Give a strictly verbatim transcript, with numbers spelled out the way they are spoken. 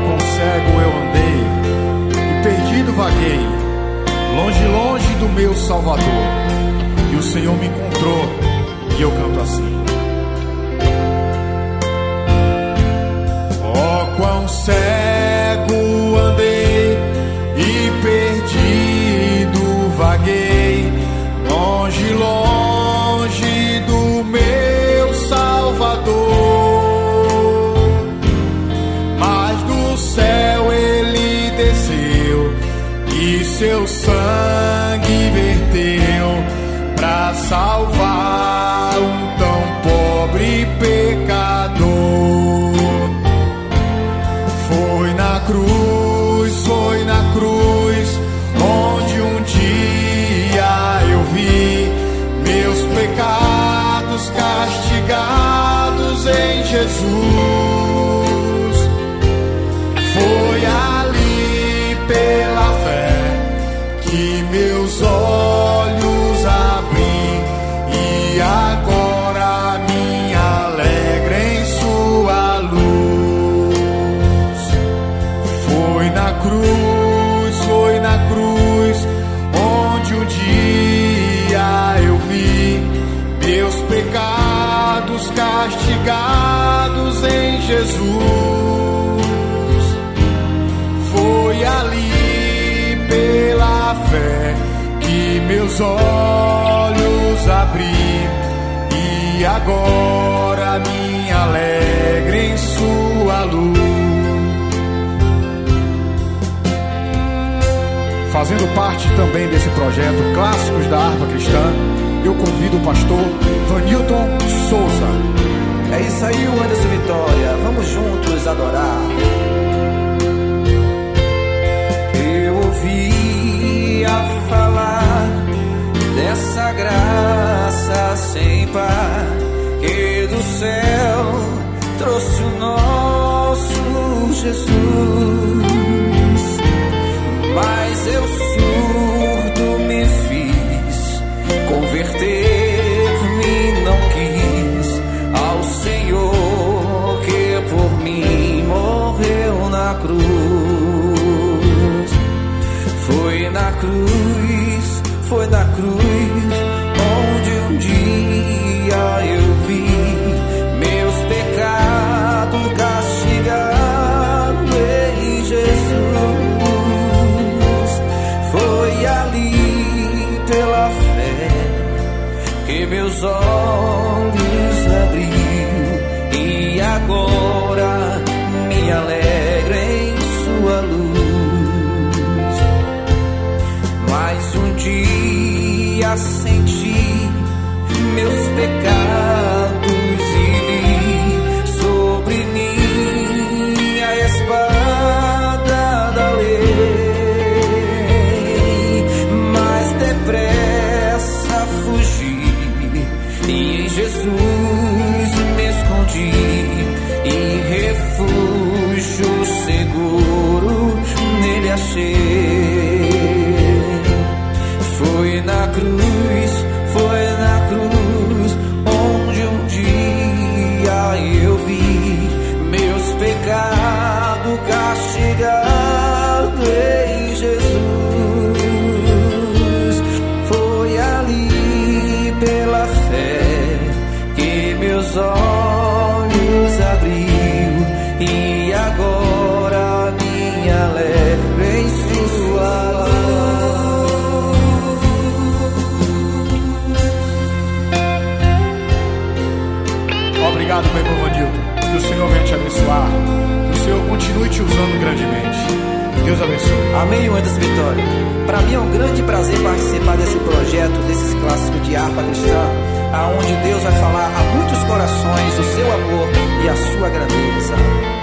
quão cego eu andei e perdido vaguei, longe, longe do meu Salvador. E o Senhor me encontrou e eu canto assim: oh, quão cego andei e perdido vaguei, longe, longe do meu Salvador. Mas do céu ele desceu e seu sangue verteu pra salvar um tão pobre pecador. Foi na cruz, foi na cruz, onde um dia eu vi meus pecados castigados em Jesus. Foi ali pela fé que meus olhos abri e agora me alegro em sua luz. Foi na cruz, foi na cruz, onde um dia eu vi meus pecados castigados em Jesus. Foi ali pela fé que meus olhos abri e agora me alegro em sua luz. Fazendo parte também desse projeto Clássicos da Harpa Cristã, eu convido o pastor Vanilton Souza. É isso aí, o Anderson Vitória, vamos juntos adorar. Eu ouvia falar dessa graça sem par que do céu trouxe o nosso Jesus. Mas eu surdo me fiz, converter-me não quis ao Senhor que por mim morreu na cruz. Foi na cruz, foi na cruz, onde um dia eu vi meus pecados castigados em Jesus. Foi ali pela fé que meus olhos abriu e agora me alegro em sua luz. Mas um dia senti meus pecados e vi sobre mim a espada da lei. Depressa fugi e em Jesus me escondi e refúgio seguro nele achei. Foi na cruz, foi na cruz, onde um dia eu vi meus pecados castigados em Jesus. Pela fé que meus olhos abriu e agora me alegro em sua luz. Obrigado, meu irmão Vanilton. Que o Senhor venha te abençoar. Que o Senhor continue te usando grandemente. Deus abençoe. Amém, Anderson Vitória. Para mim é um grande prazer participar desse projeto, desses clássicos de harpa cristã, aonde Deus vai falar a muitos corações o seu amor e a sua grandeza.